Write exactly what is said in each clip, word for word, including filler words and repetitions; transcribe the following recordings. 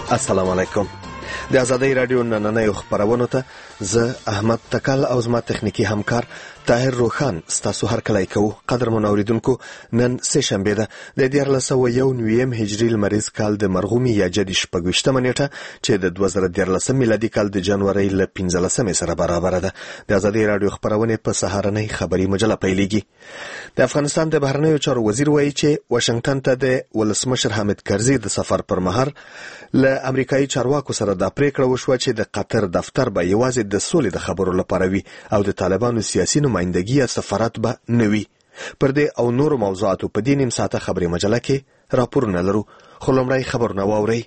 السلام علیکم. د آزادۍ رادیو نننۍ خبرونو ته زه احمد تکل او زما تخنیکی همکار طاهر روخان ستاسو هر کله کوو. قدر منوریدونکو، نن سه شنبه ده د دیارلس سوه یو نویم هجري لمریز کال د مرغومي یا جدي شپږویشتمه نیټه چې د دوه زره دیارلسم میلادي کال د جنوري له پنځلسمې سره برابر ده. د آزادۍ رادیو خبرونه په سهارنۍ خبري مجله پیلېږي. د افغانستان د بهرنیو چارو وزیر وایي چې واشنگټن ته د ولسمشر حامد کرزي د سفر پر مهال له امریکایي چارواکو سره د پریکړه وشوه چې د قطر دفتر به یوازې د سولې د خبرو لپاره وي او د طالبانو سیاسي نمائندګي یا سفارت به نه وي. پر دې او نورو موضوعاتو په دې نیم ساعته خبري مجله کې راپورونه لرو، خو لومړی خبرونه واورئ.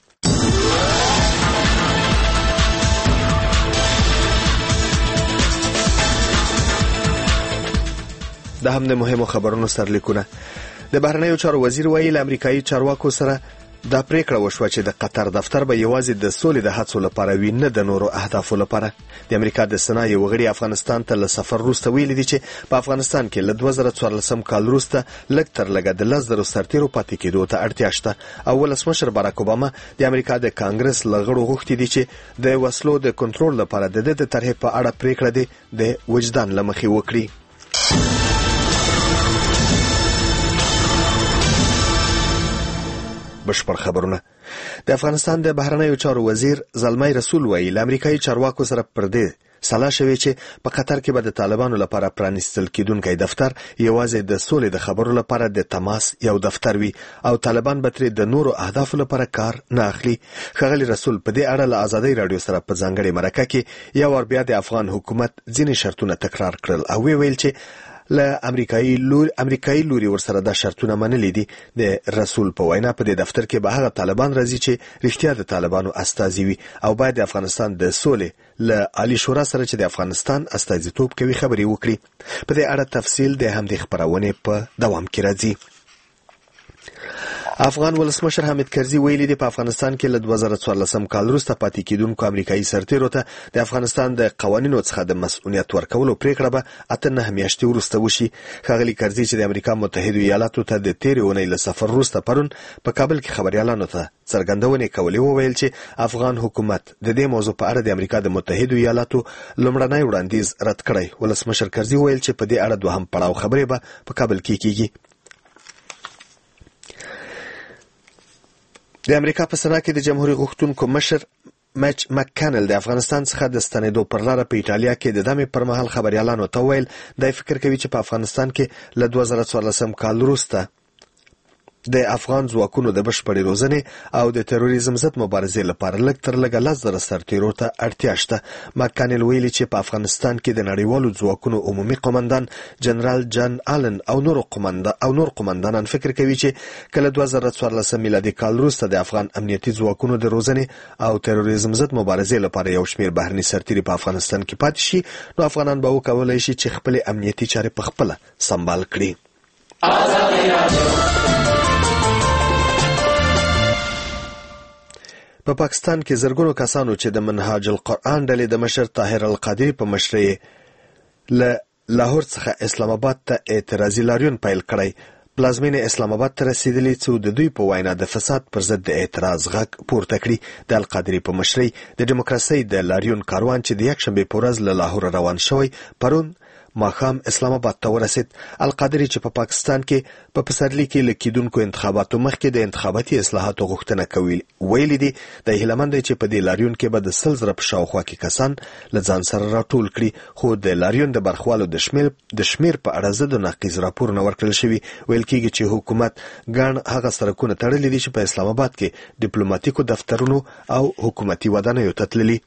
د هم د مهمو خبرونو سرلیکونه. د بهرنیو چارو وزیر وایي له امریکایي چارواکو سره دا پریکړه وشوه چې د قطر دفتر به یوازې د سولې د هڅو لپاره وي، نه د نورو اهدافو لپاره. د امریکا د سنا یو غړي افغانستان ته له سفر وروسته ویلي دي چې په افغانستان کې له دوه زره څوارلسم کال وروسته لږ تر لږه د لس زرو سرتیرو پاتې کېدو ته اړتیا شته. او ولسمشر باراک اوباما د امریکا د کانګرس له غړو غوښتي دي چې د وسلو د کنټرول لپاره د دې د طرحې په اړه پریکړه دي د وجدان له مخې وکړي. بشپړ خبرونه. د افغانستان د بهرنیو چارو وزیر زلمي رسول وایي له امریکایي چارواکو سره پر دې سلا شوی چې په قطر کې به د طالبانو لپاره پرانیستل کېدونکی دفتر یوازې د سولې د خبرو لپاره د تماس یو دفتر وي او طالبان به ترې د نورو اهدافو لپاره کار نه اخلي. ښاغلي رسول په دې اړه له آزادۍ رادیو سره په ځانګړې مرکه کې یو ور بیا د افغان حکومت ځینې شرطونه تکرار کړل او وی ویل چې له امریکایي لور امریکایي لوري ورسره د شرطونه منلې دي. د رسول په وینا په دې دفتر کې به هغه طالبان راځي چې رښتیا د طالبانو استازي وي او باید د افغانستان د سولې له عالی شورا سره چې د افغانستان استازیتوب کوي خبري وکړي. په دې اړه تفصیل د همدې خبرونه په دوام کې راځي. افغان ولسمشر حامد کرزي ویلي دی په افغانستان کې له دوه زره څوارلسم کال وروسته پاتې کېدونکو امریکایي سرتیرو ته د افغانستان د قوانینو څخه د مسؤلیت ورکولو پریکړه به اته نه میاشتې وروسته وشي. ښاغلي کرزي چې د امریکا متحده ایالاتو ته د تیرې اونۍ له سفر وروسته پرون په کابل کې خبريالانو ته څرګندونې کولې، وویل چې افغان حکومت د دې موضوع په اړه د امریکا د متحده ایالاتو لومړنی وړاندیز رد کړی. ولسمشر کرزي ویل چې په دې اړه دوهم پړاو خبرې به په کابل کې کیږي. د امریکا په سنا کې د جمهوریت غوښتونکو مشر مچ مککنل د افغانستان څخه د ستنېدو پر لاره په ایټالیا کې د دمې پر مهال خبريالانو ته ویل د فکر کوي چې په افغانستان کې له دوه زره څوارلسم کال وروسته د افغان ځواکونو د بشپړې روزنې او د تروریزم ضد مبارزې لپاره لږ تر لږه لس زره سرتیرو ته اړتیا شته. مککنل ویلي چې په افغانستان کې د نړیوالو ځواکونو عمومي قومندان جنرال جان آلن او نور قومندان او نور قومندانان فکر کوي چې کله دوه زره څوارلسم میلادي کال وروسته د افغان امنیتي ځواکونو د روزنې او تروریزم ضد مبارزې لپاره یو شمېر بهرني سرتیري په افغانستان کې پاتې شي، نو افغانان به وکولای شي چې خپل امنیتي چارې په خپل سمبال کړي. په پا پاکستان کې زرګونو کسانو چې د منهاج القرآن ډلې د مشر طاهر القادری په مشرۍ له لاهور څخه اسلام آباد ته اعتراضي لاریون پیل کړی، پلازمینه اسلام آباد ته رسیدلی څو د دوی په وینا د فساد پر ضد د اعتراض غږ پورته کړي. د القادری په مشرۍ د دیموکراسي د لاریون کاروان چې د یکشنبه په ورځ له لاهور روان شوی پرون ماښام اسلام آباد ته ورسید. القادری چې په پا پاکستان کې په پسرلي کې له کېدونکو انتخاباتو مخکې د انتخاباتي اصلاحاتو غوښتنه کوي، ویلي دي د هیلمند چې په دې لاریون کې به د سل زره په شاوخوا کې کسان له ځان سره راټول کړي، خو د لاریون د برخوالو د شمیر د شمیر په اړه زه د ناقص راپورونه ورکړل شوی. ویل کېږي چې حکومت ګڼ هغه سرکونه تړلي دي چې په اسلام آباد کې ډیپلوماټیکو دفترونو او حکومتي ودانیو ته تللي.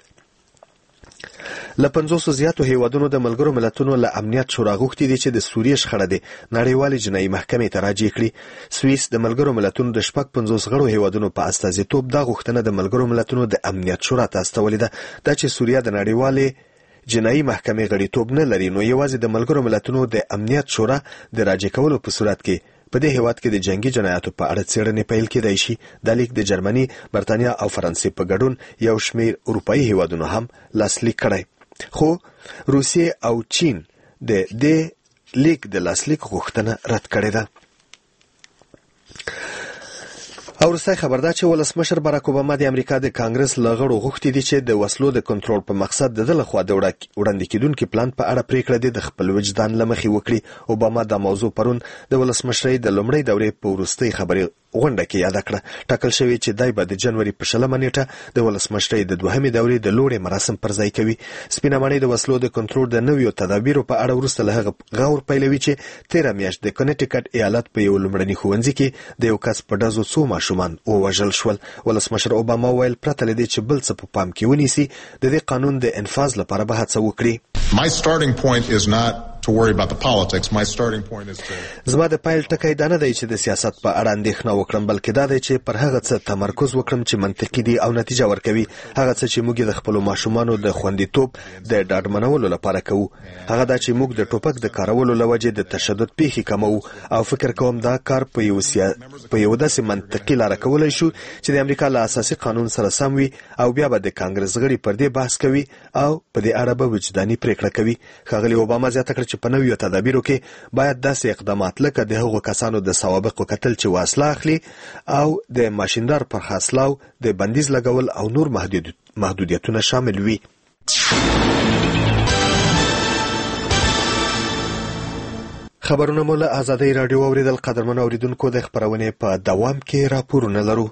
له پنځوسو زیاتو هیوادونو د ملګرو ملتونو له امنیت شورا غوښتي دي چې د سوریې شخړه د نړیوالې جنایي محکمې ته راجع کړي. سویس د ملګرو ملتونو د شپږ پنځوس غړو هیوادونو په استازیتوب دا غوښتنه د ملګرو ملتونو د امنیت شورا ته استولې ده. دا چې سوریه د نړیوالې جنایي محکمې غړیتوب نه لري، نو یوازې د ملګرو ملتونو د امنیت شورا د راجع کولو په صورت کې په دې هیواد کې د جنگي جنایاتو په اړه څېړنې پیل کېدای شي. د لیک د جرمني، برتانیا او فرانسې په ګډون یو شمېر اروپایي هیوادونو هم لاسلیک کړی، خو روسیې او چین د دې لیک د لاسلیک غوښتنه رد کړې ده. او وروستی خبر دا چې ولسمشر باراک اوباما د امریکا د کانګرس له غړو غوښتي دي چې د وسلو د کنټرول په مقصد د ده لخوا د وړاندې کېدونکي پلان په اړه پریکړه د خپل وجدان له مخې وکړي. اوباما دا موضوع پرون د ولسمشرۍ د لومړۍ دورې په وروستۍ خبري غونډه کې یاد کړه. ټاکل شوی چې دای به د جنوري په شلمه نیټه د ولسمشرۍ د دوهمې دورې د لوړې مراسم پر ځای کوي. سپینه ماڼۍ د وسلو د کنټرول د نویو تدابیرو په اړه وروسته له هغه غور پیلوي چې تیره میاشت د کنیټیکټ ایالت په یو لومړني ښوونځي کې د یو کس په ډزو څو ماشومان ووژل شول. ولسمشر اوباما ویل پرته له دې چې بل څه په پام کې ونیسي د دې قانون د انفاذ لپاره به هڅه وکړي. My starting point is not to worry about the politics. My starting point is to زما د پایل ټکی دا نه دی چې د سیاست په اړه اندېښنه وکړم، بلکې دا دی چې پر هغه څه تمرکز وکړم چې منطقي دي او نتیجه ورکوي. هغه څه چې موږ د خپلو ماشومانو د خوندیتوب د ډاډمنولو لپاره کوو هغه دا چې موږ د ټوپک د کارولو له وجې د تشدد پیښې کموو، او فکر کوم دا کار په یو سیا... په یو داسې منطقي لاره کولی شو چې د امریکا له اساسي قانون سره سم وي، او بیا به د کانګرس غړي پر دې بحث کوي او په دې اړه به وجداني پریکړه کوي. ښاغلي اوباما زیاته کړه چې په نویو تدابیرو کې باید داسې اقدامات لکه د هغو کسانو د سوابقو کتل چې وسله اخلي او د ماشیندار پر خاصلاو د بندیز لګول او نور محدودیتونه شامل وي. خبرونه مو له آزادۍ راډیو اوریدل. قدرمن اوریدونکو د خبرونې په دوام کې راپورونه لرو.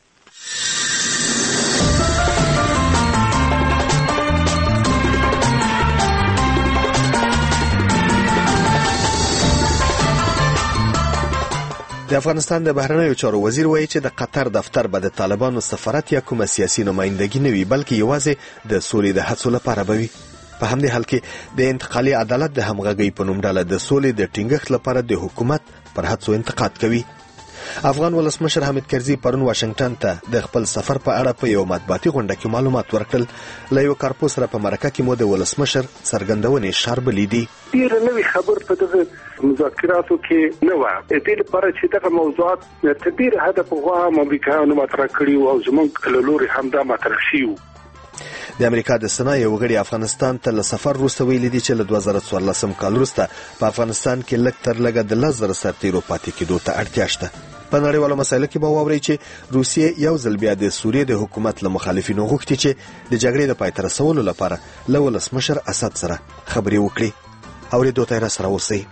د افغانستان د بهرنیو چارو وزیر وایي چې د قطر دفتر به د طالبانو سفارت یا کومه سیاسي نمایندګي نه وي، بلکې یوازې د سولې د هڅو لپاره به وي. په همدې حال کې د انتقالي عدالت د همغږۍ په نوم ډله د سولې د ټینګښت لپاره د حکومت پر هڅو انتقاد کوي. افغان ولسمشر حامد کرزي پرون واشنگټن ته د خپل سفر په اړه په یو مطبوعاتي غونډه کې معلومات ورکړل. له یو کارپو سره په مرکه کې مو د ولسمشر څرګندونې شاربلې دي. ډېر نوې خبر په دغه مذاکراتو کې نه وه. د دې لپاره چې دغه موضوعات تر ډېره حده پخوا هم امریکایانو مطرح کړي وو او زموږ له لورې همدا مطرح شوي وو. د امریکا د سنا یو غړي افغانستان ته له سفر وروسته ویلي دي چې له دوه زره څوارلسم کال وروسته په افغانستان کې لږ تر لږه د لس زره سرتیرو پاتې کېدو ته اړتیا شته. په نړیوالو مسایلو کې به واورئ چې روسیې یو ځل بیا د سوریې د حکومت له مخالفینو غوښتي چې د جګړې د پای ته رسولو لپاره له ولسمشر اسد سره خبرې وکړي. اورېدو ته یې راسره اوسئ.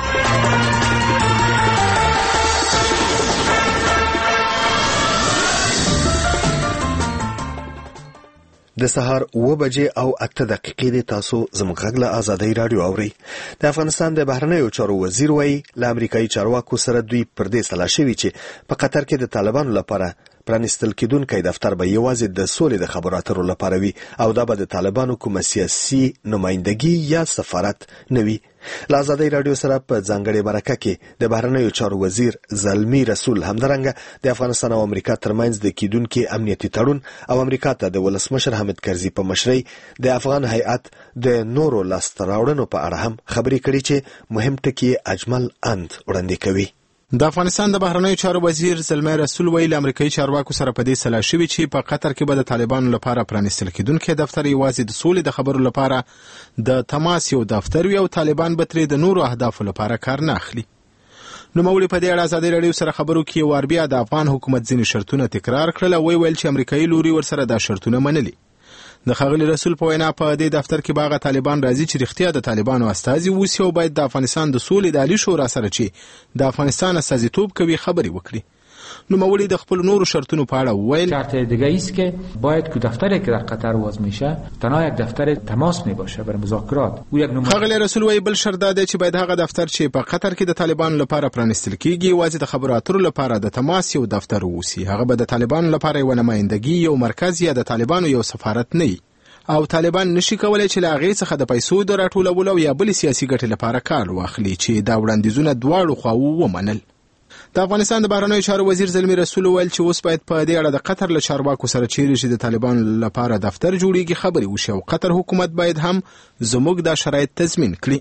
د سهار اوه بجې او اته دقیقې د تاسو زموږ غږ له آزادۍ راډیو اورئ. د افغانستان د بهرنیو چارو وزیر وایي له امریکایي چارواکو سره دوی پر دې سلا شوي چې په قطر کې د طالبانو لپاره پرانیستل کېدونکی دفتر به یوازې د سولې د خبرو اترو لپاره وي، او دا به د طالبانو کومه سیاسي نمایندګي یا سفارت نه وي. له آزادۍ راډیو سره په ځانګړې مرکه کې د بهرنیو چارو وزیر زلمی رسول همدارنګه د افغانستان او امریکا ترمنځ د کېدونکي امنیتي تړون او امریکا ته د ولسمشر حامد کرزي په مشرۍ د افغان هیئت د نورو لاسته راوړنو په اړه هم خبرې کړي چې مهم ټکي اجمل اند وړاندې کوي. د افغانستان د بهرنیو چارو وزیر زلمی رسول ویل امریکایي چارواکو سره په دې سلا شوي چې په قطر کې به د طالبانو لپاره پرانیستل کېدونکی دفتر یوازې د سولې د خبرو لپاره د تماس یو دفتر وي او طالبان به ترې د نورو اهدافو لپاره کار نه اخلي. نوموړي په دې اړه آزادۍ راډیو سره خبرو کې یو وار بیا د افغان حکومت ځینې شرطونه تکرار کړل او ویل چې امریکایي لوري ورسره دا شرطونه منلي. د ښاغلي رسول په وینا په دې دفتر کې باغه طالبان راځي چې رښتیا د طالبانو استازي ووسي او باید د افغانستان د سولې د عالي شورا سره چې د افغانستان استازیتوب کوي خبرې وکړي. نوموړي د خپل نورو شرطونو په اړه ویل شرط دیگه ای است که باید که دفتری که در قطر واز میشه تنها یک دفتر تماس میباشه برای مذاکرات. او یک نمونه ښاغلي رسول وایي بل شرط دا دی چې باید هغه دفتر چې په قطر کې د طالبانو لپاره پرانیستل کیږي یوازې د خبرو اترو لپاره د تماس یو دفتر ووسي. هغه به د طالبانو لپاره یو نمایندګي یو مرکز یا د طالبانو یو سفارت نه وي او طالبان نشي کولای چې له هغې څخه د پیسو د راټولولو یا بلې سیاسي ګټې لپاره کار واخلي چې دا وړاندیزونه دواړو خواوو ومنل. د افغانستان د بهرنیو چارو وزیر زلمی رسول ویل چې اوس باید په دې اړه د قطر له چارواکو سره چیرې چې د طالبانو لپاره دفتر جوړیږي خبرې وشي او قطر حکومت باید هم زموږ دا شرایط تضمین کړي.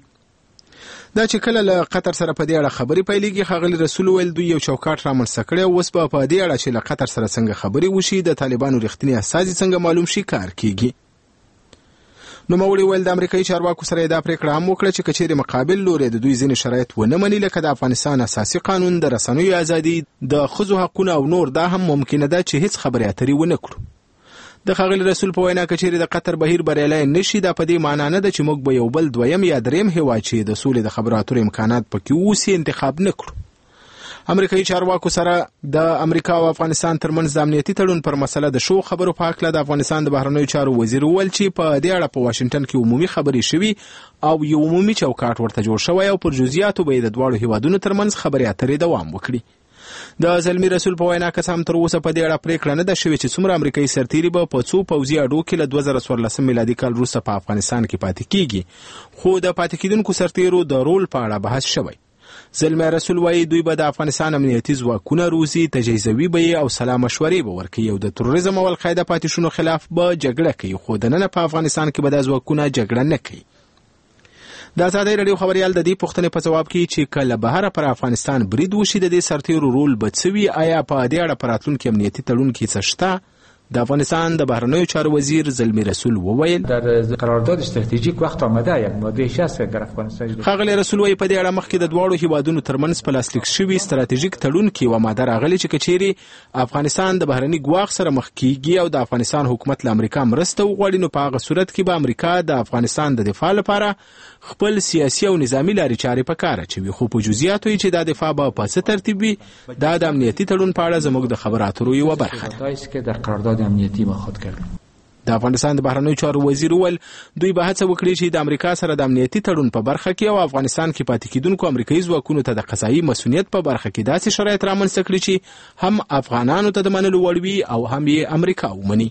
دا چې کله له قطر سره په دې اړه خبرې پیلېږي ښاغلي رسول ویل دوی یو چوکاټ رامنځته کړی او اوس به په دې اړه چې له قطر سره څنګه خبرې وشي د طالبانو رښتینی استازي څنګه معلوم شي کار کیږي. نوموړي ویل د امریکایي چارواکو سره دا پریکړه هم وکړه چې کچېرې مقابل لوري د دوی ځینې شرایط ونه مني لکه د افغانستان اساسي قانون، د رسنیو ازادي، د ښځو حقونه او نور، دا هم ممکنه ده چې هیڅ خبرې اترې ونه کړو. د ښاغلي رسول په وینا کچېرې د قطر بهیر بریالی نشي، دا په دې معنا نه ده چې موږ به یو بل دویم یا دریم هیواد چې د سولې د خبرو اترو امکانات پکې اوسي انتخاب نه کړو. امریکایي چارواکو سره د امریکا او افغانستان ترمنځ د امنیتي تړون پر مسله د شو خبرو په هکله د افغانستان د بهرنیو چارو وزیر وویل چې په دې اړه په واشنګټن کې عمومي خبرې شوي او یو عمومي چوکاټ ورته جوړ شوی او پر جزئیاتو به د دواړو هیوادونو ترمنځ خبرې اترې دوام وکړي. د زلمی رسول په وینا که هم تر اوسه په دې اړه پریکړه نه ده شوې چې څومره امریکایي سرتیري به په څو پوځي اډو کې له دوه زره څوارلسم میلادي کال وروسته په افغانستان کې پاتې کیږي، خو د پاتې کیدونکو سرتیرو د رول په اړه بحث شوی. زلمی رسول وایي دوی به د افغانستان امنیتي ځواکونه روزي، تجهیزوي به او سلا مشورې به ورکوي او د تروریزم او القاعده پاتې خلاف به جګړه کوي، خو دننه په افغانستان کې به د ځواکونه جګړه نه کوي. د ازادۍ راډیو خبریال د دې پوښتنې په ځواب کې چې کله بهر پر افغانستان برید وشي د دې سرتیرو رول به څه وي، آیا په دې اړه په راتلونکي امنیتي تړون کې څه شته؟ د افغانستان د بهرنیو چارو وزیر زلمی رسول وویل در قرارداد استراتژیک وخت آمده یک ماده شصت در افغانستان. ښاغلی رسول وایي په دې اړه مخکې د دواړو هیوادونو ترمنځ په لاسلیک شوي استراتیژیک تړون کې یوه ماده راغلې چې کچېرې افغانستان د بهرني ګواښ سره مخ کیږي او د افغانستان حکومت له امریکا مرسته وغواړي، نو په هغه صورت کې به امریکا د افغانستان د دفاع لپاره خپل سیاسي او نظامی لارې چارې په کار اچوي، خو په جزئیاتو یې چې دا دفاع به په څه ترتیب وي دا د امنیتي تړون په اړه زموږ د خبرو اترو یوه برخه ده. د افغانستان د بهرنیو چارو وزیر وویل دوی به هڅه وکړي چې د امریکا سره د امنیتي تړون په برخه کې او افغانستان کې پاتې کیدونکو امریکایي ځواکونو ته د قضایي مسؤلیت په برخه کې داسې شرایط رامنځته کړي چې هم افغانانو ته د منلو وړ وي او هم یې امریکا ومني.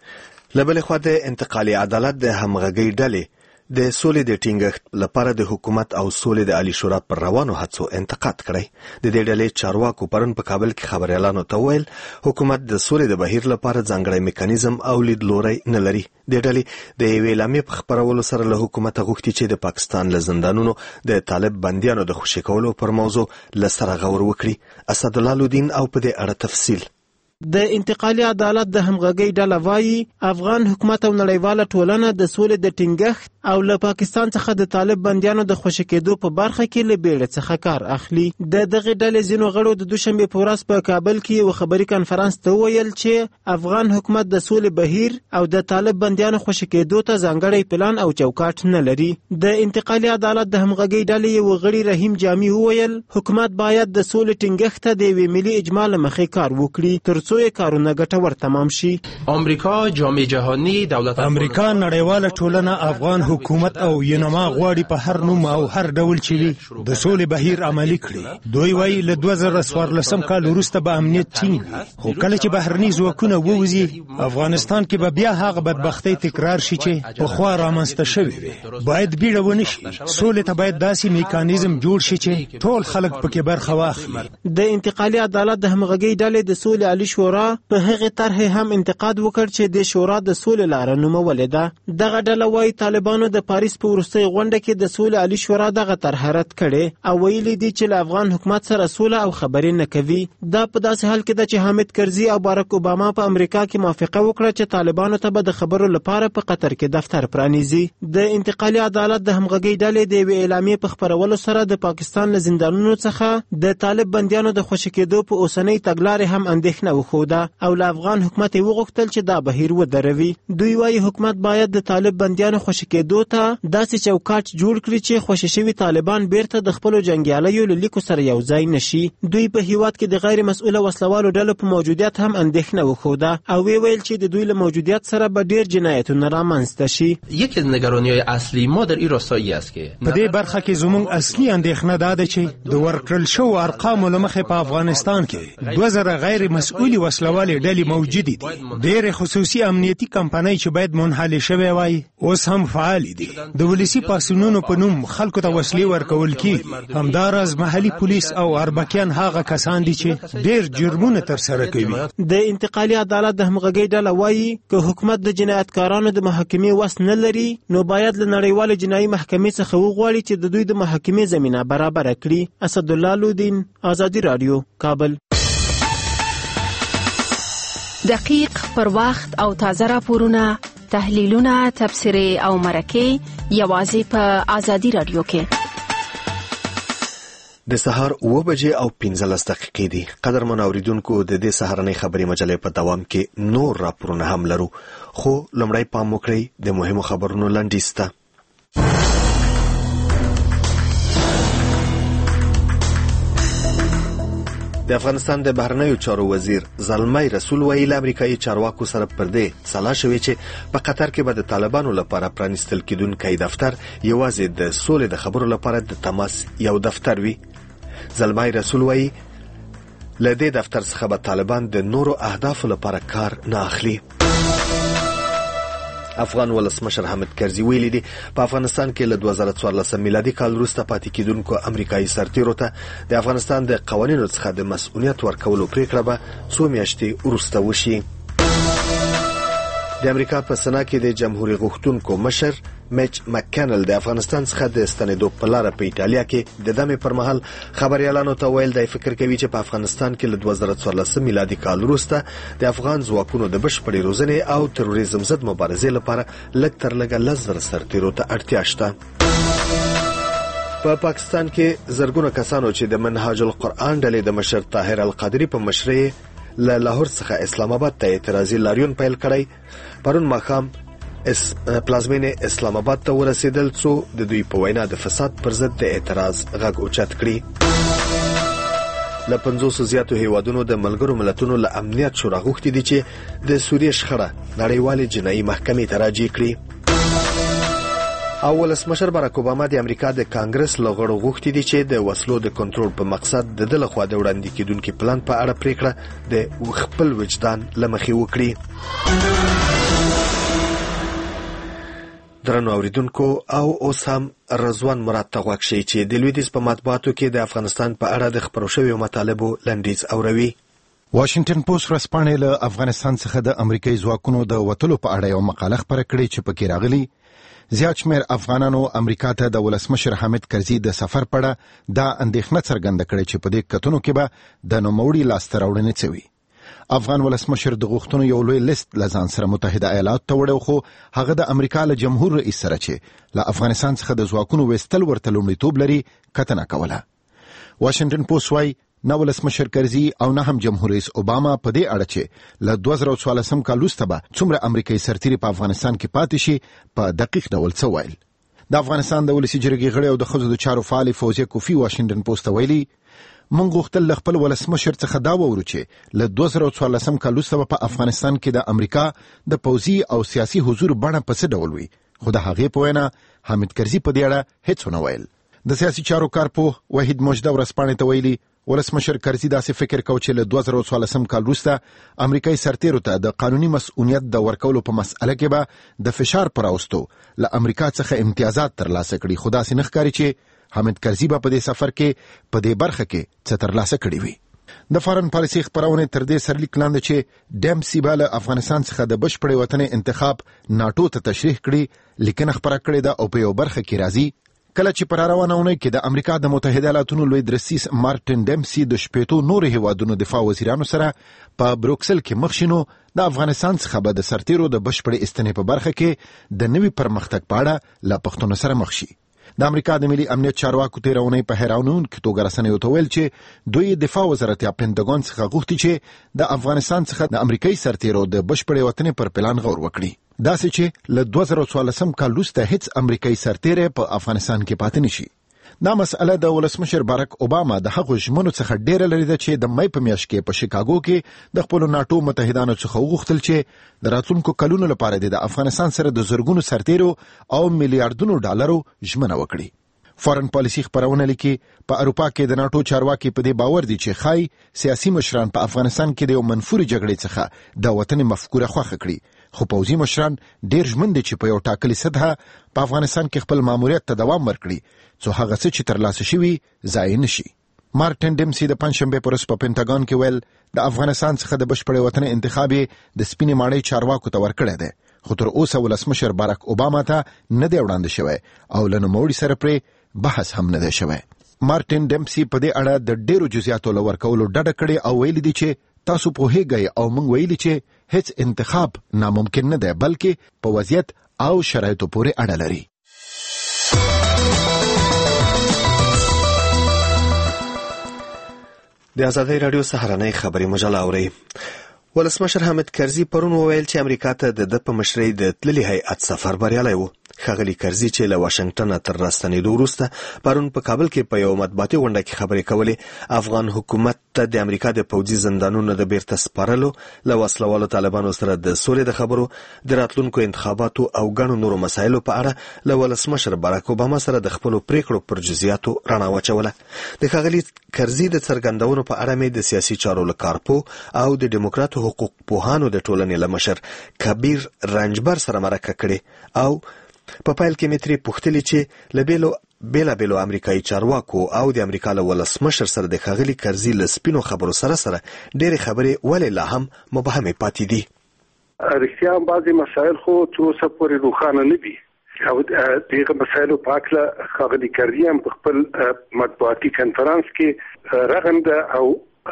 له بلې خوا د انتقالي عدالت د همغږۍ ډلې د سولې د ټینګښت لپاره د حکومت او سولې د عالی شورا پر روانو هڅو انتقاد کړی. د دې ډلې چارواکو پرون په کابل کې خبريالانو ته ویل حکومت د سولې د بهیر لپاره ځانګړی میکانیزم او لیدلوری نه لري. د ډلې د یوې اعلامیې په خپرولو سره له حکومت غوښتي چې د پاکستان له زندانونو د طالب بندیانو د خوشي کولو پر موضوع له سره غور وکړي. اسدالله لودین او په دې اړه تفصیل. د انتقالي عدالت د همغږۍ ډله وایي افغان حکومت او نړیواله ټولنه د سولې د ټینګښت او له پاکستان څخه د طالب بندیانو د خوشي کېدو په برخه کې له بیړې څخه کار اخلي. د دغې ډلې ځینو غړو د دوشنبې په ورځ په کابل کې یو خبري کنفرانس ته وویل چې افغان حکومت د سولې بهیر او د طالب بندیانو خوشي کېدو ته ځانګړی پلان او چوکاټ نه لري. د انتقالي عدالت د همغږۍ ډلې یو غړي رحیم جامي وویل حکومت باید د سولې ټینګښت ته د یوې ملي اجماع له مخې کار وکړي تر څو یې کارونه ګټور تمام شي. امریکا جامعه جهانی دولت امریکا نړیواله ټولنه افغان حکومت او ینما غواړي په هر نوم او هر ډول چې وي د سولې بهیر عملی کړي. دوی وایي له دوه زره څوارلسم کال وروسته به امنیت ټینګ وي، خو کله چې بهرني ځواکونه ووځي افغانستان کې به بیا هغه بدبختۍ تکرار شي چې پخوا رامنځته شوې وي. باید بیړه ونه شي، سولې ته باید داسې میکانیزم جوړ شي چې ټول خلک پکې برخه واخلي. د انتقالي عدالت د همغږۍ ډلې د سولې عالی شورا په هغه طرح هم انتقاد وکړ چې د شورا د سولې لار نومولې ده. دغه ډله وايي طالبانو د پاریس په وروستۍ غونډه کې د سولې عالی شورا دغه طرح رد کړي او ویلي دي چې له افغان حکومت سره سوله او خبرې نه کوي. دا په داسې حال کې ده چې حامد کرزي او باراک اوباما په امریکا کې موافقه وکړه چې طالبانو ته به د خبرو لپاره په قطر کې دفتر پرانیزي. د انتقالي عدالت د همغږۍ ډلې د یوې اعلامیې په خپرولو سره د پاکستان له زندانونو څخه د طالب بندیانو د خوشي کېدو په اوسنۍ تګلارې هم اندېښنه وښوده او له افغان حکومت یې وغوښتل چې دا بهیر ودروي. دوی وايي حکومت باید د طالب بندیانو خوشي کېدو ته داسې چوکاټ جوړ کړي چې خوشي شوي طالبان بیرته د خپلو جنګیالیو له لیکو سره یو ځای نشي. دوی په هیواد کې د غیر مسؤله وسلوالو ډلو په موجودیت هم اندېښنه وښوده او وی ویل چې د دوی له موجودیت سره به ډیر جنایتونه رامنځته شي. یکی از نگرانی‌های اصلی ما در این راستایی است که په دې برخه کې زموږ اصلي اندېښنه دا ده چې د ورکړل شوو ارقامو له مخې په افغانستان کې دوه زره غیر مسؤلې وسلوالې ډلې موجودې دي. ډېرې خصوصي امنیتي کمپنۍ چې باید منحلې شوې وای اوس هم فعال دي. د ولسي پاڅونونو په نوم خلکو ته وسلې ورکول کیږي. همداراز محلي پولیس او اربکیان هغه کسان دي چې ډېر جرمونه ترسره کوي. د انتقالي عدالت د همغږۍ ډله وایي که حکومت د جنایتکارانو د محاکمې وس نه لري نو باید له نړیوالې جنایي محکمې څخه وغواړي چې د دوی د محاکمې زمینه برابره کړي. اسدالله لودین، آزادي رادیو، کابل. دقیق، پر وخت او تازه راپورونه تحلیلونه، تبصرې او مرکې یوازې په آزادي رادیو کې. د سهار اوه بجې او پنځلس دقیقې دي. قدرمن اوریدونکو، د دې سهارنۍ خبري مجلې په دوام کې نور راپورونه هم لرو، خو لومړی پام وکړئ د مهمو خبرونو لنډیز ته. د افغانستان د بهرنیو چارو وزیر زلمي رسول ویل امریکایي چارواکو سره پر دې سلا شوې چې په قطر کې به د طالبانو لپاره پرانیستل کېدونکی دفتر یوازې د سولې د خبرو لپاره د تماس یو دفتر وي. زلمي رسول ویل له دې دفتر څخه به طالبان د نورو اهدافو لپاره کار نه اخلي. افغان ولسمشر حامد کرزي ویلي دي په افغانستان کې له دوه زره څوارلس میلادي کال وروسته پاتې کېدونکو امریکایي سرتیرو ته د افغانستان د قوانینو څخه د مسؤلیت ورکولو پریکړه به څو میاشتې وروسته وشي. د امریکا په سنا کې د جمهوریت غوښتونکو مشر میچ مککنل د افغانستان څخه د ستنېدو په لار په ایټالیا کې د دمې پر مهال خبريالانو ته ویل دی فکر کوي چې په افغانستان کې له دوه زره څوارلس میلادي کال وروسته د افغان ځواکونو د بشپړې روزنې او تروریزم ضد مبارزې لپاره لږ تر لږه لس زره سرتیرو ته اړتیا شته. په پا پاکستان کې زرګونه کسانو چې د منهاج القرآن ډلې د مشر طاهر القادری په مشرۍ له لاهور څخه اسلام آباد ته اعتراضي لاریون پیل کړی پرون ماښام اس پلازمینه اسلام آباد ته ورسېدل څو د دوی په وینا د فساد پر ضد د اعتراض غږ اوچت کړي. له پنځوسو زیاتو هیوادونو د ملګرو ملتونو له امنیت شورا غوښتي دي چې د سوریې شخړه نړیوالې جنایي محکمې ته راجع کړي. او ولسمشر باراک اوباما د امریکا د کانګرس له غړو غوښتي دي چې د وسلو د کنټرول په مقصد د دله خوا د وړاندې کېدونکي پلان په اړه پریکړه د خپل وجدان له مخې وکړي. درنو اوریدونکو، او اوس هم رضوان مراد ته غوږ شئ چې د لویدیځ په مطبوعاتو کې د افغانستان په اړه د خپرو شویو مطالبو لنډیز اوروي. واشنگټن پوسټ ورځپاڼې له افغانستان څخه د امریکایي ځواکونو د وتلو په اړه یو مقاله خپره کړې چې پکې راغلي زیات شمېر افغانانو امریکا ته د ولسمشر حامد کرزي د سفر په اړه دا اندېښنه څرګنده کړې چې په دې کتنو کې به د نوموړي لاسته راوړنې څه وي. افغان ولسمشر د غوښتنو یو لوی لیست لزان سره متحده ایالات ته وړو، خو هغه د امریکا له جمهور رئیس سره چې له افغانستان څخه د ځواکونو وستل ورته لومړیتوب لري کتنه کوله. واشنگټن پوسټ وايي نه ولسمشر کرزي او نه هم جمهور رئیس اوباما په دې اړه چې له دوه زره څوارلس کال وروسته به څومره امریکایي سرتیري په افغانستان کې پاتې شي په دقیق ډول څه ویل. د افغانستان د ولسی جرګې غړي او د ښځو د چارو فعال فوزیه کوفی واشنگټن پوسټ ویلي مونږ غوښتل خپل ولسمشر څخه دا وورو چې له دوه زره څوارلس کال وروسته په افغانستان کې د امریکا د پوځي او سیاسي حضور بڼه په څه ډول وي، خو د هغې په وینا حامد کرزي په دې اړه هیڅ ونه ویل. د سیاسي چارو کارپوه وحید مجده ورځپاڼې ته ویلي ولسمشر کرزي داسې فکر کو چې له دوه زره څوارلس کال وروسته امریکایي سرتیرو ته د قانوني مسؤلیت د ورکولو په مسأله کې به د فشار پر اوستو له امریکا څخه امتیازات ترلاسه کړي، خو داسې نه ښکاري چې حامد کرزي به په دې سفر کې په دې برخه کې څه ترلاسه کړي وي. د فارن پالیسي خبرونه تر دې سرلیک لاندې چې ډیمسي به له افغانستان څخه د بشپړې وطن انتخاب ناتو ته تشریح کړي، لیکن خبره کړې ده او په یو برخه کې راځي کله چې پر روانه ونه کې د امریکا د متحده ایالاتونو لوی درسیس مارټین ډیمسي د شپېتو نور هیوادونو دفاع وزیرانو سره په بروکسل کې مخ شینو د افغانستان څخه به د سرتیرو د بشپړې استنې په برخه کې د نوي پرمختګ په اړه له پښتون سره مخ شي. د امریکا د ملي امنیت چارواکو تیرونې په هیرانونکو توګه رسنیو ته ویل چې دوی دفاع وزارت یا پینټاګون څخه غوښتي چې د افغانستان څخه د امریکایي سرتیرو د بشپړې وطن پر پلان غور وکړي، داسې چې له دوه زره څوارلس کال وروسته هیڅ امریکایي سرتیری په افغانستان کې پاتې نشي. دا مسأله د ولسمشر باراک اوباما د هغو ژمنو څخه ډیره لري ده چې د مې په میاشت کې په شیکاګو کې د خپل ناتو متحدانو څخه وغوښتل چې د راتلونکو کلونو لپاره د افغانستان سره د زرګونو سرتیرو او میلیارډونو ډالرو ژمنه وکړي. فارن پالیسي خبرونه لیکي په اروپا کې د ناتو چارواکي په دې باور دي چې خای سیاسي مشران په افغانستان کې د یو منفوري جګړې څخه د وطن مفکوره خوښه کړي، خو پوځي مشران ډیر ژمن دي چې په یو ټاکلي سطحه په افغانستان کې خپل ماموریت ته دوام ورکړي څو هغه څه چې ترلاسه شوي ضایع نشي. مارټین ډیمسي د پنځشنبه پر ورځ په پینټاګون کې ویل د افغانستان څخه د بشپړې وطن انتخاب د سپینې ماڼۍ چارواکو ته ورکړی دی، خو تر اوسه ولسمشر باراک اوباما ته نه دی وړاندې شوی او له نوموړي سره پرې بحث هم نه دی شوی. مارټین ډیمسي په دې اړه د ډیرو جزئیاتو له ورکولو ډډه کړې او ویلي دي چې تاسو پوهیږئ او موږ ویلي چې هیڅ انتخاب ناممکن نه دی بلکې په وضعیت او شرایطو پورې اړه لري. د آزادۍ رادیو سهارنۍ خبري مجله اوري. ولسمشر حامد کرزي پرون وویل چې امریکا ته د د په مشرۍ د تللي هیئت سفر بریالی و. ښاغلي کرزي چې له واشنگټن تر راستنېدو وروسته پرون په کابل کې په یو مطبوعاتي غونډه کې خبرې کولې. افغان حکومت ته د امریکا د پوځي زندانونو د بیرته سپارلو، له وسلوالو طالبانو سره د سولې د خبرو، د راتلونکو انتخاباتو او ګڼو نورو مسایلو په اړه له ولسمشر باراک اوباما سره د خپلو پریکړو پر جزئیاتو رڼا واچوله. د ښاغلي کرزي د څرګندونو په اړه مې د سیاسي چارو له کارپو او د ډیموکراتو حقوق پوهانو د ټولنې له مشر کبیر رنجبر سره مرکه کړې او په پایل کې مې ترې پوښتلې چې له بیلو بیلابیلو امریکایي چارواکو او د امریکا له ولسمشر سره د ښاغلي کرزي له سپینو خبرو سره سره ډېرې خبرې ولې لا هم مبهمې پاتې دي. رښتیا هم بعضې مسایل خو تر اوسه پورې روښانه نه دي او دغه مسایلو په هکله ښاغلي کرزي هم په خپل مطبوعاتي کنفرانس کې رغنده او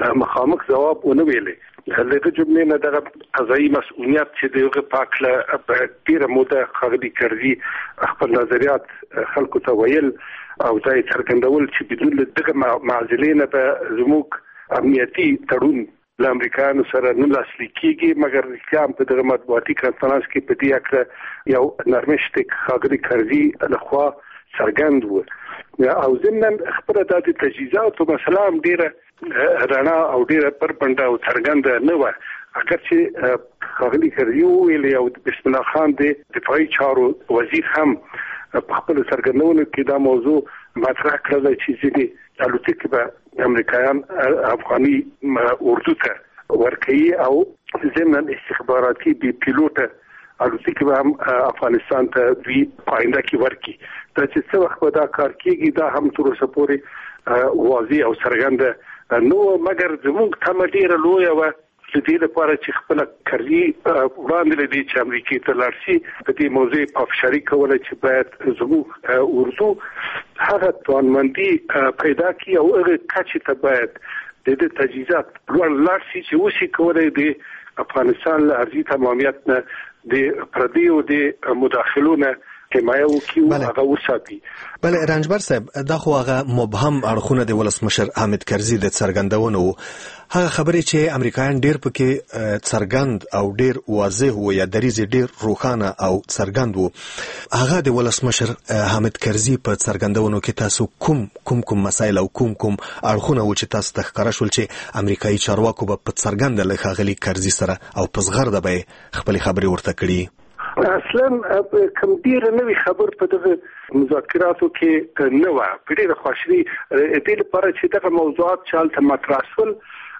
مخامخ ځواب ونه ویلی. هغه جملې نه دغه قضایي مسؤلیت چې دغه پاکله په ډیره موده ښاغلي کرزي خپل نظریات خلکو ته ویل او ځای څرګندول چې بدون دغه معضلې نه به زموږ امنیتي تړون له امریکایانو سره نه لاسلیک کېږي، مګر رښتیا هم په دغه مطبوعاتي کنفرانس کې په دې هکله یو نرمښت ښاغلي کرزي لخوا څرګند و. او ضمناً خپله دا د تجهیزاتو مسله هم ډیره رڼا او ډیره پرپنډه او څرګنده نه وه. اگر چې ښاغلي کرزي وویل او بسم الله خان د دفاعي چارو وزیر هم په خپلو څرګندونو کې دا موضوع مطرح کړله چې ځینې الوتکې به امریکایان افغاني اردو ته ورکوي او ضمناً استخباراتي بې پیلوټه الوتکې به هم افغانستان ته دوی په آینده کې ورکړي. دا چې څه وخت به دا کار کېږي دا هم تر اوسه پورې واضح او څرګنده نو، مګر زموږ تمه ډېره لویه وه د دې لپاره چې خپله کرزي وړاندې له دې چې امریکې ته لاړ شي په دې موضوع پافشاري کوله چې باید زموږ اردو هغه توانمندي پیدا کړي او هغه کچې ته باید د دې تجهیزات لوړ لاړ شي چې وشي کولی د افغانستان له ارضي تمامیت نه د پردیو د مداخلو نه حمایه وکړي او هغه وساتي. بله رنجبر صاحب، دا خو هغه مبهم اړخونه د ولسمشر حامد کرزي د څرګندونو وو، هغه خبرې چې امریکایان ډېر پکې څرګند او ډېر واضح وو یا دریځ ډېر روښانه او څرګند وو. هغه د ولسمشر حامد کرزي په څرګندونو کې تاسو کوم کوم کوم مسایل او کوم کوم اړخونه وو چې تاسو ته ښکاره شول چې امریکایي چارواکو به په څرګنده له ښاغلي کرزي سره او په زغرده به یې خپلې خبرې ورته کړي؟ اصلا کوم ډیره نوې خبر په دغه مذاکراتو کې نه وه. په ډیره خواشیني دې لپاره چې دغه موضوعات چې هلته مطرح شول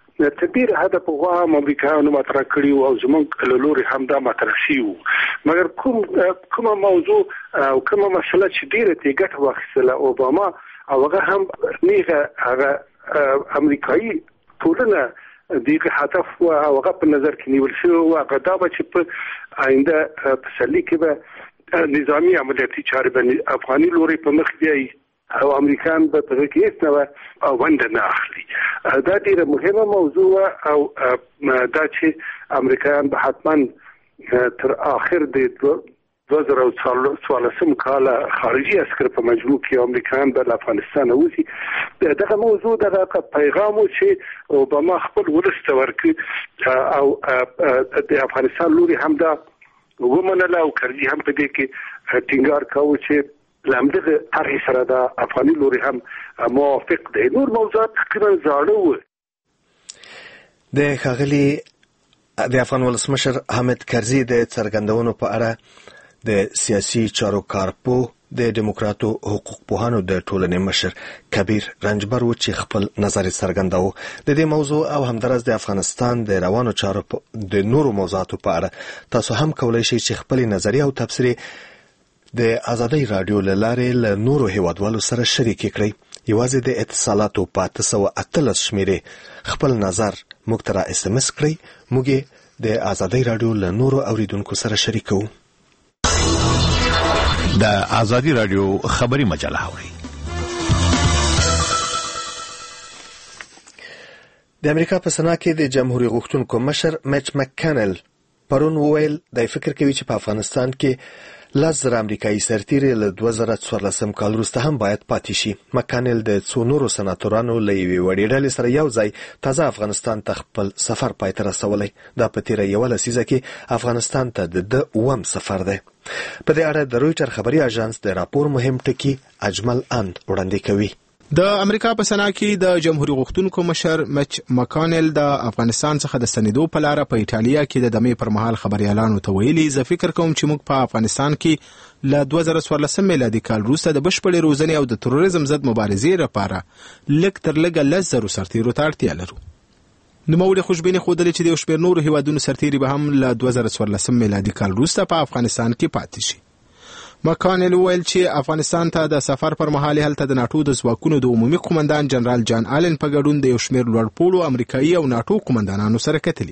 ته ډېر حده پخوا هم امریکایانو مطرح کړي وو او زموږ له لورې هم دا مطرح شوي وو، مګر کوم کومه موضوع او کومه مسله چې ډېره ترې ګټه واخیستله اوباما او هغه هم نیغه هغه امریکایي ټولنه دغه هدف و او هغه په نظر کې نیول شوی و، هغه دا به چې په آینده پسرلي کې به نظامي عملیاتي چارې به افغاني لوري په مخ بیایي او امریکایان به په دې کې هېڅ نه ونډه نه اخلي. دا ډېره مهمه موضوع او دا چې امریکایان به حتما تر آخر د دوه زره څوارلسم کال خارجي عسکر په مجموع کې امریکایان به له افغانستان وځي. دغه موضوع دغه پیغام چې اوباما خپل ولس ته ورکړي او د افغانستان لوري هم دا ومنله او کرزي هم په دې کې ټینګار کاوه چې له همدغه طرحې سره د افغاني لوري هم موافق دی. نور موضوعات تقریبا زاړه وو. د ښاغلي د افغان ولسمشر حامد کرزي د څرګندونو په اړه د سیاسي چارو کارپو د ډیموکراتو حقوق پوهانو د ټولنې مشر کبیر رنجبر و چې خپل نظر څرګنداوه. د دې موضوع او همدارس د افغانستان د روانو چارو د نورو موضوعاتو په اړه تاسو هم کولی شئ چې خپل نظریه او تبصرې د آزادۍ رادیو له لارې له نورو هیوادوالو سره شریکې کړئ. یوازې د اتصالاتو په اته سوه اتلس شمېرې خپل نظر موږ ته را اس ام اس کړئ. موږ یې د آزادۍ رادیو له نورو اوریدونکو سره شریکوو. د آزادۍ رادیو خبري مجله اورئ. د امریکا په سنا کې د جمهوریت غوښتونکو مشر میچ مککنل پرون وویل د فکر کوي چې په افغانستان کې لس زره امریکایي سرتیري له دوه زره څوارلسم کال وروسته هم باید پاتې شي. مککنل د څو نورو سناتورانو له یوې وړې ډلې سره یو ځای تازه افغانستان ته خپل سفر پای ته رسولی. دا په تیره یوه لسیزه کې افغانستان ته د ده اووم سفر دی. په دې اړه د رویټر خبري اژانس د راپور مهم ټکي اجمل اند وړاندې کوي. د امریکا په سنا کې د جمهوریت غوښتونکو مشر میچ مکانل د افغانستان څخه د ستنېدو په لاره په ایټالیا کې د دمې پر مهال خبريالانو ته ویلي، زه فکر کوم چې موږ په افغانستان کې له دوه زره څوارلسم میلادي کال وروسته د بشپړې روزنې او د تروریزم ضد مبارزې لپاره لږ تر لږه لس زره سرتیرو ته اړتیا لرو. نوموړي خوشبیني ښودلې چې د یو شمېر نورو هیوادونو سرتیري به هم له دوه زره څوارلسم میلادي کال وروسته په افغانستان کې پاتې شي. مکانل ویل چې افغانستان ته د سفر پر مهال هلته د ناتو د ځواکونو د عمومي قومندان جنرال جان آلن په ګډون د یو شمېر لوړپوړو امریکایي او ناتو قومندانانو سره کتلي.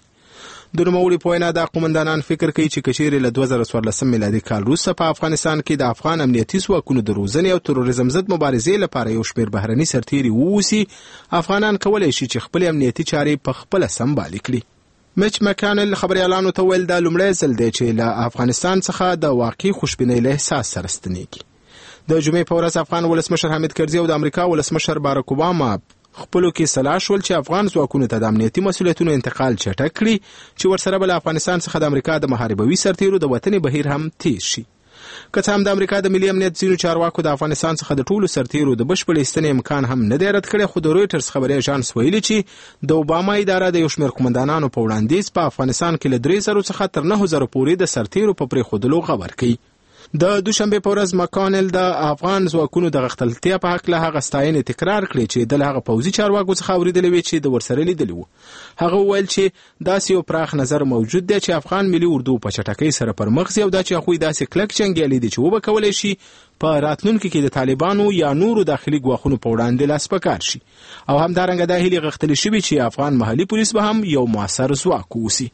د نوموړي په وینا دا قومندانان فکر کوي چې که چیرې له دوه زره څوارلسم میلادي کال وروسته په افغانستان کې د افغان امنیتي ځواکونو د روزنې او تروریزم ضد مبارزې لپاره یو شمېر بهرني سرتیري ووسي، افغانان کولی شي چې خپل امنیتي چارې په خپله سمبالي کړي. میچ مکانل خبريالانو ته ویل دا لومړی ځل دی چې له افغانستان څخه د واقعي خوشبینۍ له احساس سره ستنېږي. د جمعې په ورځ افغان ولسمشر حامد کرزي او د امریکا ولسمشر باراک اوباما خپلو کې سلا شول چې افغان ځواکونو ته د امنیتي مسؤلیتونو انتقال چټک کړي چې ورسره به له افغانستان څخه د امریکا د محاربوي سرتیرو د وطني بهیر هم تیز شي. که څه هم د امریکا د ملي امنیت ځینو چارواکو د افغانستان څخه د ټولو سرتیرو د بشپړې ایستنې امکان هم نه دی رد کړی، خو د رویټرز خبري اژانس ویلي چې د اوباما اداره د یو شمېر قومندانانو په وړاندیز په افغانستان کې له درې زرو څخه تر نهو زرو پورې د سرتیرو په پرېښودلو خبر کوي. د دوشنبه په ورځ مکانل د افغان ځواکونو د غښتلتیا په حق له هغه ستاینې تکرار کړې چې د هغه پوځي چارواکو څخه اورېدلې وې چې د ورسره لیدلي وو. هغه وویل چې داسې یو پراخ نظر موجود دی چې افغان ملي اردو په چټکۍ سره پر مخ ځي او دا چې هغوی داسې کلک جنګیالي دي چې وبه کولی شي په راتلونکي کې د طالبانو یا نورو داخلي ګواښونو په وړاندې لاس په کار شي، او همدارنګه دا هیلې غښتلې شوي چې افغان محلي پولیس به هم یو موثر ځواک واوسي.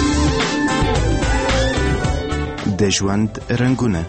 د ژوند رنګونه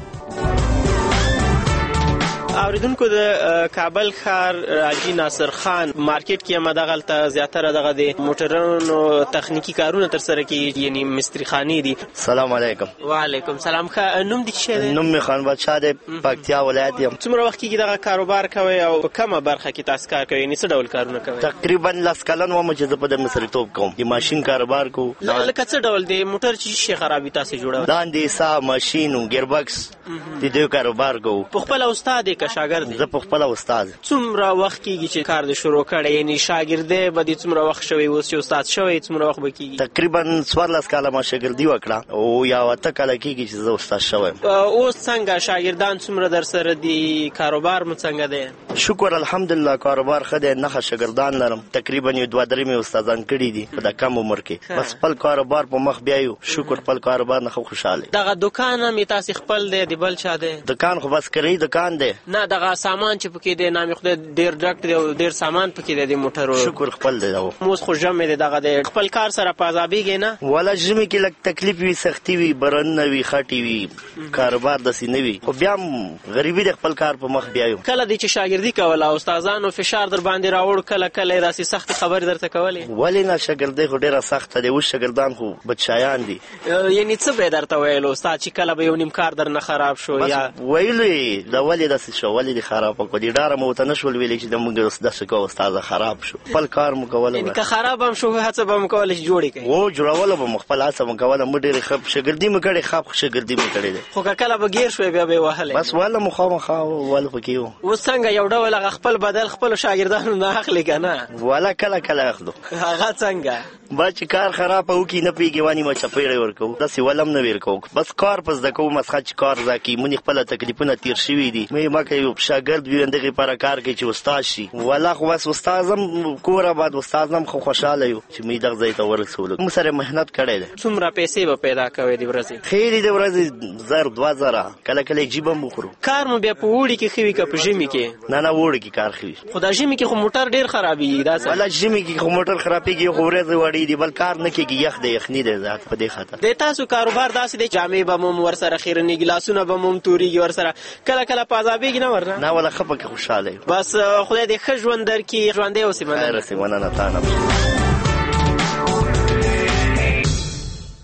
اوریدونکو د کابل ښار حاجي ناصر خان مارکیټ کې هم دغلته زیاتره دغه د موټرونو تخنیکی کارونه تر سره کوي، یعنی مستری خانی دي. سلام علیکم. وعلیکم سلام. ښه نوم دې څه دی؟ نوم مې خان بادشاه دی، پکتیا ولایت یم. څومره وخت کېږي دغه کاروبار کوئ او په کومه برخه کې تاسو کار کوئ؟ یعنی څه ډول کارونه کوئ؟ تقریبا لس کلن وم چې زه په د مصریتوب کوم، د ماشین کاروبار کوم. لکه څه ډول د موټر چې شي خرابي تاسو جوړوئ؟ لاندې سا ماشین او ګیربکس د دې کاروبار کوم. په خپل استاد کې شاګرد زه په خپل استاد. څومره وخت کېږي چې کار دې شروع کړی؟ یعنی شاګردې به دې څومره وخت شوی اوس چې استاد شوی څومره وخت به کېږي؟ تقریبا څوارلس کاله ما شاګردي وکړه او یا اته کاله کېږي چې زه استاد شوم. اوس څنګه شاګردان څومره در سره دي؟ کاروبار مو څنګه دی؟ شکر الحمدلله کاروبار ښه دی، نښه شاګردان لرم، تقریبا یو دوه درې مې استادان کړي دي په د کم عمر کې. بس خپل کاروبار په مخ بیایو، شکر خپل کاروبار نه خوشاله. دغه دکان هم تاسو خپل دی د بل چا دی؟ دکان خو بس کری دکان دی نه، دغه سامان چې پکې دی نامې خدای ډیر ډک دی او ډیر سامان پکې دی د موټرو. شکر خپل دی. موږ خو جمع دی دغه دی خپل کار سره پازابېږي نه؟ ولا ژمي کې لږ تکلیف وي، سختي وي، برن نه وي، خټي وي، کاروبار داسې نه وي، خو بیا هم غریبي د خپل کار په مخ بیایو. کله دی چې شاګردي کوله استادانو فشار در باندې راوړ، کله کله داسې سخت خبرې درته کولې؟ ولې نه، شاګردي خو ډیره سخته دی، اوس شاګردان خو بچایان دي. یعنی څه به درته ویل استاد چې کله به یو نیم کار در نه خراب شو؟ یا ویلې دا ولې داسې شو، ولې دې خراب کړو؟ دې ډاره مو ته نشول ویلې چې د موږ داسې کوو استاد خراب شو. خپل کار مو کوله، یعنی که خراب هم شو هڅه به مو کوله چې جوړې کړئ؟ و جوړوله به مو خپل هڅه مو کوله. مو ډېرې ښه شاګردي مو کړې، ښه شاګردي مو کړې ده. خو که کله به ګیر شوې بیا به یې وهلی؟ بس وله مو خامخا وله پکې وو. اوس څنګه یو ډول هغه خپل بدل خپلو شاګردانو نه اخلي که نه؟ وله کله کله اخلو. هغه څنګه؟ با چې کار خراب وکړي نه پوهېږي وانې ما چپېړی ورکوو، داسې ول هم نه ویر کوو. بس کار په زده کوو، مسخه چې کار زده کړي. مونې خپله تکلیفونه تېر شوي دي. مې ما که یو شاګرد وي دغې لپاره کار کوي چې استاد شي. والله خو بس استاد هم کور آباد، استاد هم خو خوشحاله یو چې موږ دغه ځای ته ورسولو. موږ سره محنت کړی دی. څومره پیسې به پیدا کوئ د ورځې؟ خیر د ورځې زر دوه زره، کله کله جیب هم وخورو. کار مو بیا په اوړي کې ښه وي که په ژمي کې؟ نه نه اوړي کې کار ښه وي. خو دا ژمي کې خو موټر ډېر خرابېږي. دا څه؟ والله ژمي کې خو موټر خرابېږي، خو ورځې وړې دي، بل کار نه کېږي، یخ دی، یخني دی ذات په دې خاطر. د تاسو کاروبار داسې دی جامې به مو ورسره خیرنې ګلاسونه به مو تورېږي ورسره، کله کله پازابېږي نه ورنه؟ نه والله ښه پکې خوشحاله یو. بس خدای دې ښه ژوند درکړي، ژوندی اوسې. مننه. مننه تا نه.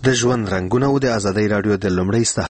د ژوند رنګونه او د ازادۍ رادیو د لومړی